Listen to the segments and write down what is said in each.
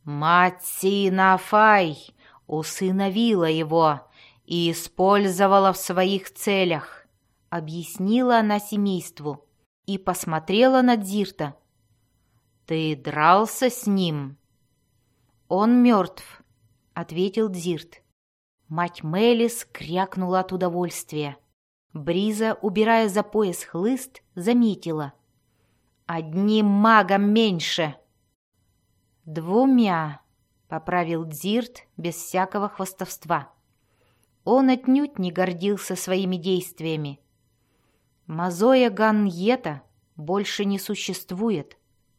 Мать Синафай усыновила его и использовала в своих целях, объяснила она семейству и посмотрела на Дзирта. «Ты дрался с ним?» «Он мертв», — ответил Дзирт. Мать Мелис крякнула от удовольствия. Бриза, убирая за пояс хлыст, заметила: «Одним магом меньше». «2», — поправил Дзирт без всякого хвастовства. Он отнюдь не гордился своими действиями. Мазоя Ганьета больше не существует.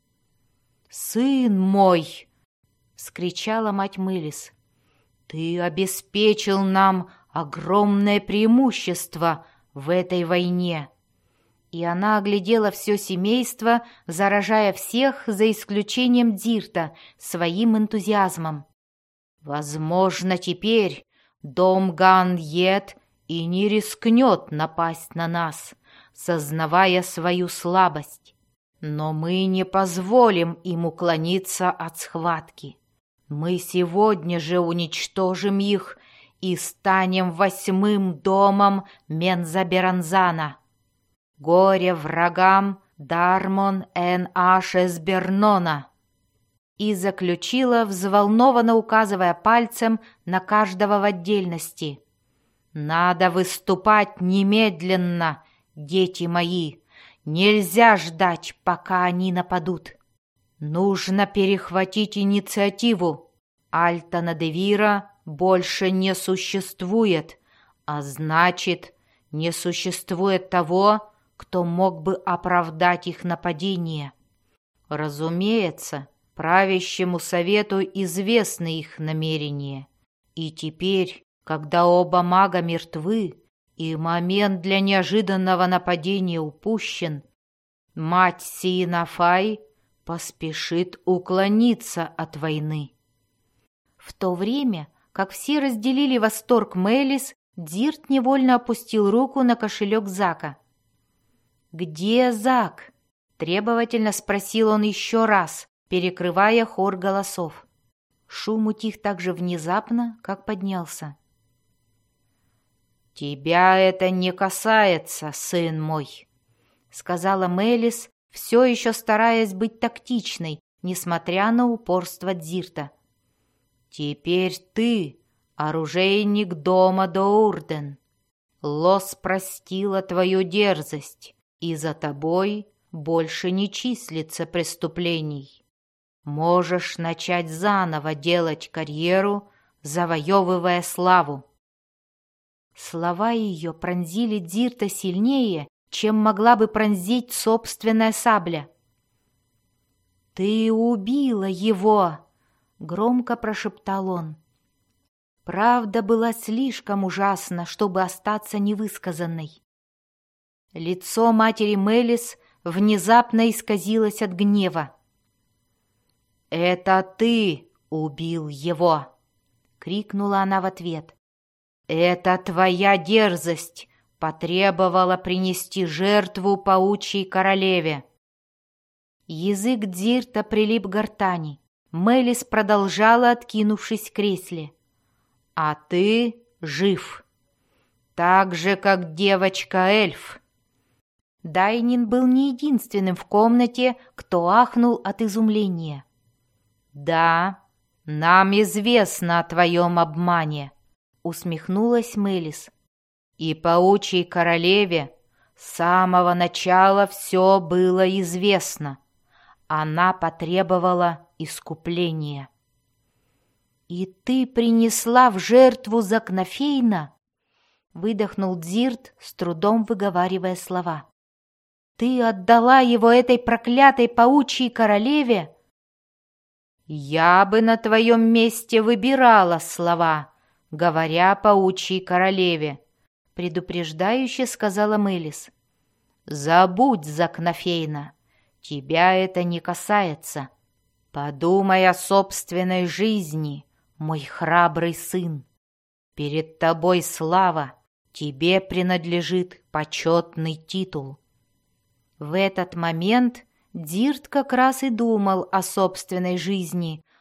«Сын мой!» — вскричала мать Мелис. «Ты обеспечил нам огромное преимущество в этой войне». И она оглядела все семейство, заражая всех, за исключением Дзирта, своим энтузиазмом. «Возможно, теперь дом Ганьет и не рискнет напасть на нас, сознавая свою слабость. Но мы не позволим им уклониться от схватки. Мы сегодня же уничтожим их и станем 8-м домом Мензаберанзана. Горе врагам Дармон эн Ашесбернона!» И заключила, взволнованно указывая пальцем на каждого в отдельности: «Надо выступать немедленно, дети мои! Нельзя ждать, пока они нападут! Нужно перехватить инициативу! Альтана-де-Вира больше не существует, а значит, не существует того, кто мог бы оправдать их нападение. Разумеется, правящему совету известны их намерения. И теперь, когда оба мага мертвы и момент для неожиданного нападения упущен, мать Синафай поспешит уклониться от войны». В то время, как все разделили восторг Мелис, Дзирт невольно опустил руку на кошелек Зака. «Где Зак?» — требовательно спросил он еще раз, перекрывая хор голосов. Шум утих так же внезапно, как поднялся. «Тебя это не касается, сын мой», — сказала Мелис, все еще стараясь быть тактичной, несмотря на упорство Дзирта. «Теперь ты оружейник дома Доурден. Лос простила твою дерзость, и за тобой больше не числится преступлений. Можешь начать заново делать карьеру, завоевывая славу». Слова ее пронзили Дзирта сильнее, чем могла бы пронзить собственная сабля. «Ты убила его!» — громко прошептал он. Правда была слишком ужасна, чтобы остаться невысказанной. Лицо матери Мелис внезапно исказилось от гнева. «Это ты убил его!» — крикнула она в ответ. «Это твоя дерзость потребовала принести жертву паучьей королеве». Язык Дзирта прилип к гортани. Мелис продолжала, откинувшись в кресле. «А ты жив, так же, как девочка-эльф». Дайнин был не единственным в комнате, кто ахнул от изумления. «Да, нам известно о твоем обмане», — усмехнулась Мелис. «И паучьей королеве с самого начала все было известно. Она потребовала искупления». «И ты принесла в жертву Закнофейна?» — выдохнул Дзирт, с трудом выговаривая слова. «Ты отдала его этой проклятой паучьей королеве?» «Я бы на твоем месте выбирала слова, говоря паучьей королеве», — предупреждающе сказала Мелис. «Забудь Закнофейна, тебя это не касается. Подумай о собственной жизни, мой храбрый сын. Перед тобой слава, тебе принадлежит почетный титул». В этот момент Дзирт как раз и думал о собственной жизни,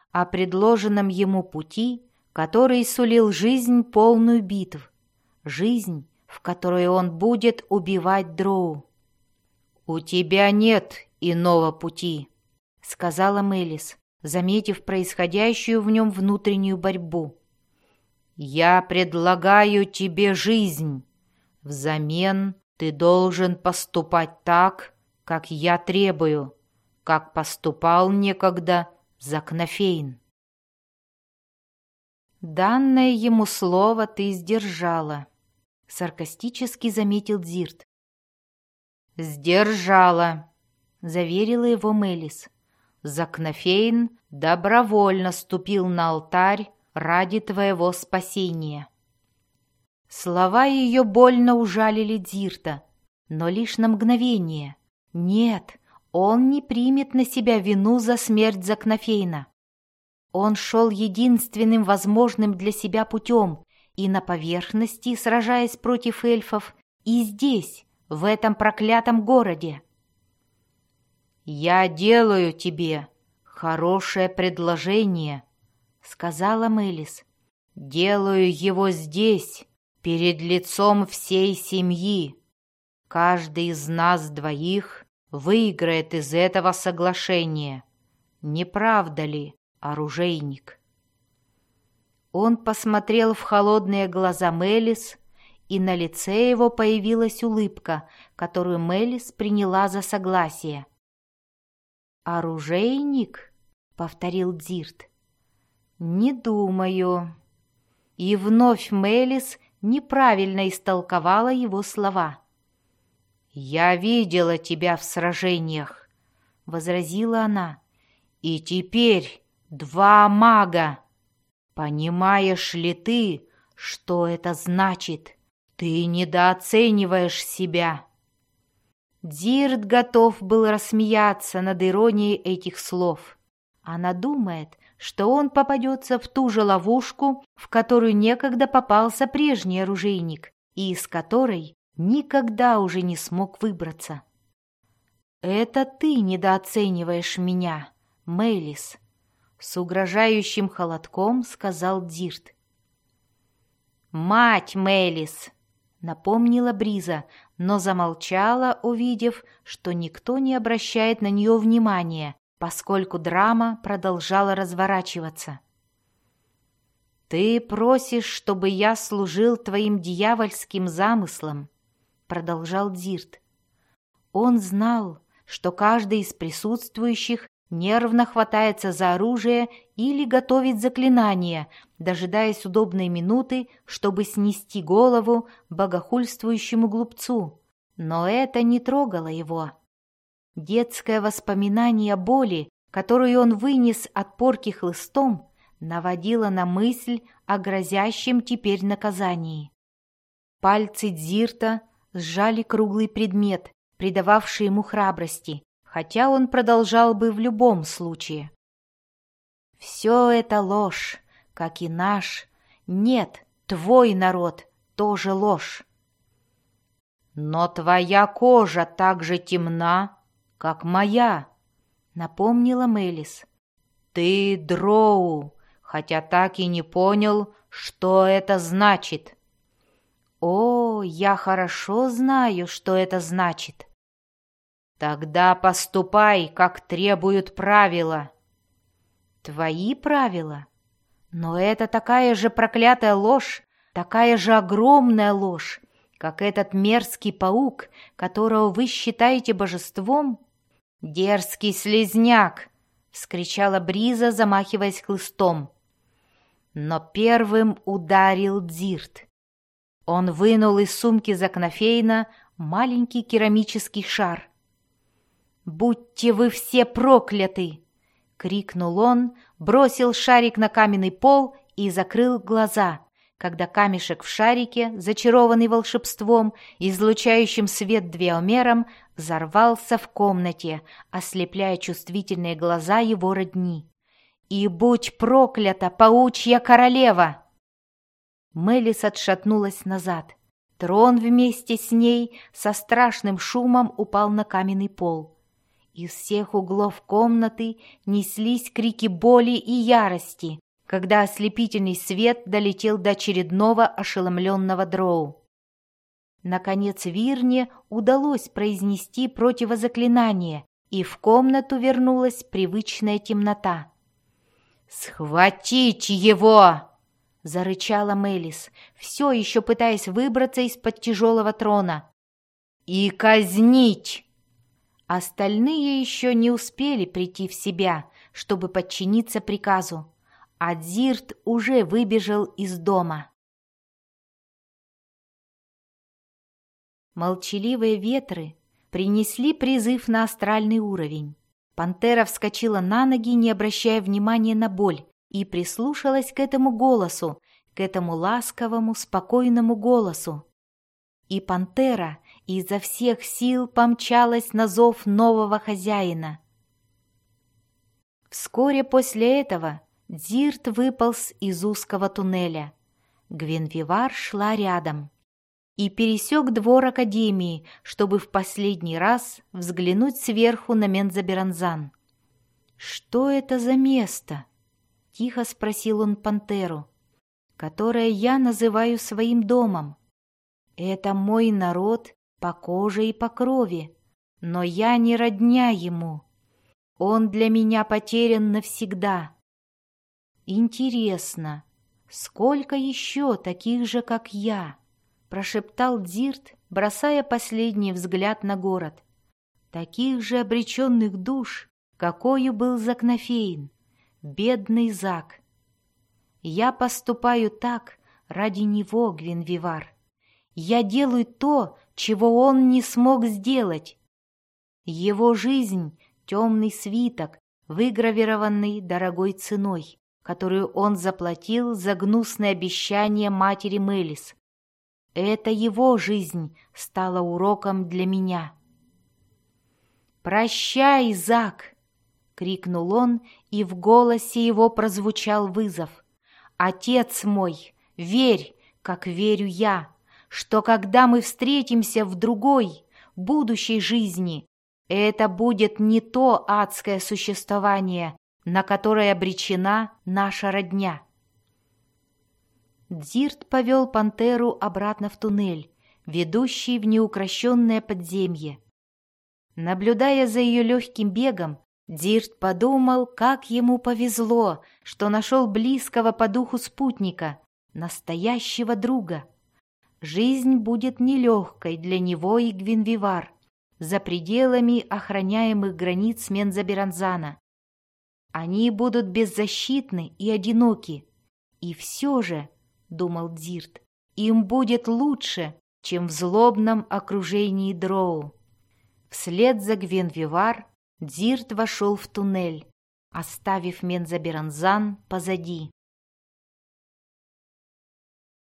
о предложенном ему пути, который сулил жизнь, полную битв, жизнь, в которой он будет убивать дроу. «У тебя нет иного пути», — сказала Мелис, заметив происходящую в нем внутреннюю борьбу. «Я предлагаю тебе жизнь. Взамен ты должен поступать так, как я требую, как поступал некогда Закнофейн». «Данное ему слово ты сдержала», — саркастически заметил Дзирт. «Сдержала», — заверила его Мелис. «Закнофейн добровольно ступил на алтарь ради твоего спасения». Слова ее больно ужалили Дзирта, но лишь на мгновение. Нет, он не примет на себя вину за смерть Закнофейна. Он шел единственным возможным для себя путем, и на поверхности, сражаясь против эльфов, и здесь, в этом проклятом городе. «Я делаю тебе хорошее предложение», — сказала Мелис. «Делаю его здесь, перед лицом всей семьи. Каждый из нас двоих выиграет из этого соглашения. Не правда ли, оружейник?» Он посмотрел в холодные глаза Мелис, и на лице его появилась улыбка, которую Мелис приняла за согласие. «Оружейник?» — повторил Дзирт. «Не думаю». И вновь Мелис неправильно истолковала его слова. «Я видела тебя в сражениях», — возразила она. «И теперь 2 мага. Понимаешь ли ты, что это значит? Ты недооцениваешь себя». Дзирт готов был рассмеяться над иронией этих слов. Она думает, что он попадется в ту же ловушку, в которую некогда попался прежний оружейник, и из которой никогда уже не смог выбраться. «Это ты недооцениваешь меня, Мелис», — с угрожающим холодком сказал Дзирт. «Мать Мелис», — напомнила Бриза, но замолчала, увидев, что никто не обращает на нее внимания, поскольку драма продолжала разворачиваться. «Ты просишь, чтобы я служил твоим дьявольским замыслам», — продолжал Дзирт. Он знал, что каждый из присутствующих нервно хватается за оружие или готовит заклинание, дожидаясь удобной минуты, чтобы снести голову богохульствующему глупцу. Но это не трогало его. Детское воспоминание боли, которую он вынес от порки хлыстом, наводило на мысль о грозящем теперь наказании. Пальцы Дзирта сжали круглый предмет, придававший ему храбрости, хотя он продолжал бы в любом случае. «Все это ложь, как и наш, нет, твой народ, тоже ложь». «Но твоя кожа так же темна, как моя», — напомнила Мелис. «Ты дроу, хотя так и не понял, что это значит». «О, я хорошо знаю, что это значит». «Тогда поступай, как требуют правила». «Твои правила? Но это такая же проклятая ложь, такая же огромная ложь, как этот мерзкий паук, которого вы считаете божеством». «Дерзкий слизняк!» — вскричала Бриза, замахиваясь хлыстом. Но первым ударил Дзирт. Он вынул из сумки Закнофейна маленький керамический шар. «Будьте вы все прокляты!» — крикнул он, бросил шарик на каменный пол и закрыл глаза, когда камешек в шарике, зачарованный волшебством, излучающим свет двеомером, взорвался в комнате, ослепляя чувствительные глаза его родни. «И будь проклята, паучья королева!» Мелис отшатнулась назад. Трон вместе с ней со страшным шумом упал на каменный пол. Из всех углов комнаты неслись крики боли и ярости, когда ослепительный свет долетел до очередного ошеломленного дроу. Наконец Вирне удалось произнести противозаклинание, и в комнату вернулась привычная темнота. «Схватить его!» — зарычала Мелис, все еще пытаясь выбраться из-под тяжелого трона. «И казнить!» Остальные еще не успели прийти в себя, чтобы подчиниться приказу, а Дзирт уже выбежал из дома. Молчаливые ветры принесли призыв на астральный уровень. Пантера вскочила на ноги, не обращая внимания на боль, и прислушалась к этому голосу, к этому ласковому, спокойному голосу. И пантера изо всех сил помчалась на зов нового хозяина. Вскоре после этого Дзирт выполз из узкого туннеля. Гвенвивар шла рядом и пересек двор Академии, чтобы в последний раз взглянуть сверху на Мензоберанзан. «Что это за место?» — тихо спросил он пантеру, «которое я называю своим домом. Это мой народ по коже и по крови, но я не родня ему. Он для меня потерян навсегда. Интересно, сколько еще таких же, как я?» — прошептал Дзирт, бросая последний взгляд на город. «Таких же обреченных душ, какою был Закнофейн, бедный Зак. Я поступаю так ради него, Гвенвивар. Я делаю то, чего он не смог сделать. Его жизнь — темный свиток, выгравированный дорогой ценой, которую он заплатил за гнусное обещание матери Мелис. Это его жизнь стала уроком для меня». «Прощай, Зак!» — крикнул он, и в голосе его прозвучал вызов. «Отец мой, верь, как верю я, что когда мы встретимся в другой, будущей жизни, это будет не то адское существование, на которое обречена наша родня». Дзирт повел пантеру обратно в туннель, ведущий в неукрощенное подземье. Наблюдая за ее легким бегом, Дзирт подумал, как ему повезло, что нашел близкого по духу спутника, настоящего друга. Жизнь будет нелегкой для него и Гвенвивар, за пределами охраняемых границ Мензоберанзана. Они будут беззащитны и одиноки. И все же, — думал Дзирт, — им будет лучше, чем в злобном окружении дроу. Вслед за Гвенвивар Дзирт вошел в туннель, оставив Мензоберанзан позади.